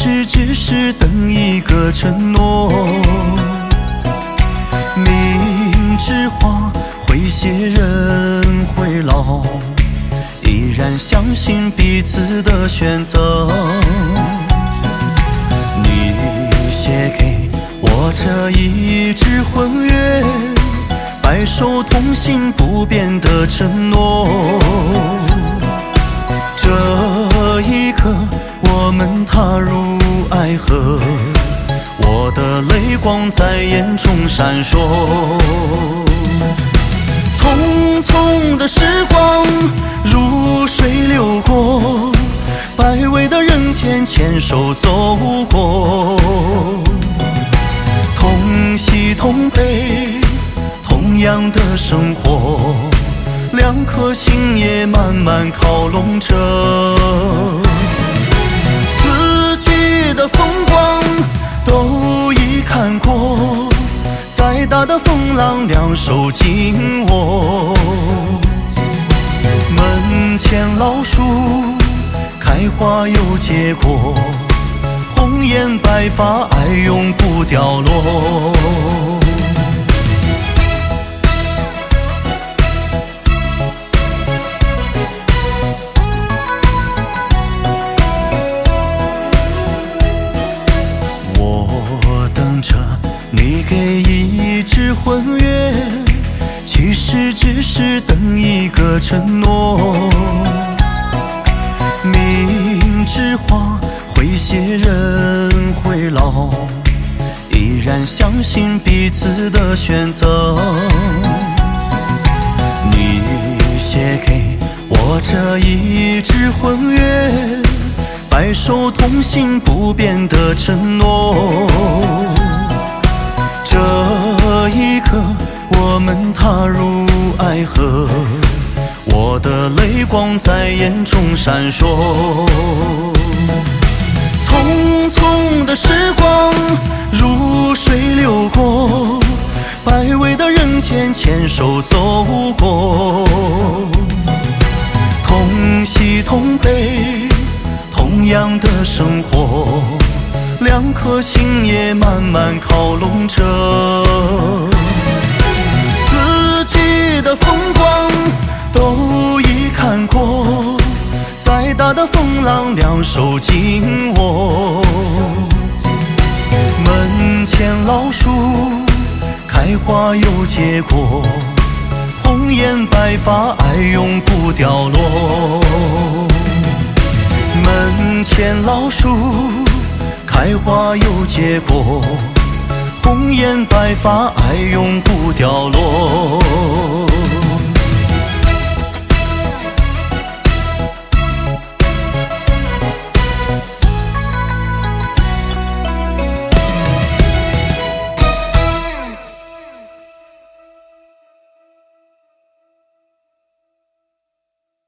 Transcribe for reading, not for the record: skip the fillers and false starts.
实只是等一个承诺。明知花会谢人会老，依然相信彼此的选择。你写给我这一纸婚约，白首同心不变的承诺。这一刻我们踏入爱河，我的泪光在眼中闪烁。匆匆的时光如水流过，百味的人间牵手走过。同喜同悲，同样的生活，两颗心也慢慢靠拢着。四季的风光都已看过，再大的风浪两手紧握。门前老树开花又结果，红颜白发爱永不掉落。我等着你给一纸婚约，其实只是等一个承诺。明知花会谢人会老，依然相信彼此的选择。你写给我这一纸婚约，白首同心不变的承诺。这一刻我们踏入爱河，我的泪光在眼中闪烁。匆匆的时光如水流过，百味的人间牵手走过。同喜同悲，同样的生活，两颗心也慢慢靠拢着。四季的风光都已看过，再大的风浪两手紧握。门前老树开花又结果，红颜白发爱永不掉落。门前老树开花又结果，红颜白发爱永不掉落。